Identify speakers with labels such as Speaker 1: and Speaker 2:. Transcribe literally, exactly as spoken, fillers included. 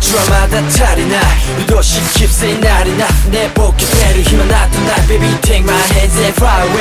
Speaker 1: ちはまだ足りない。うどしきせになりな寝ぼけてる暇などない Baby take my hands and fly away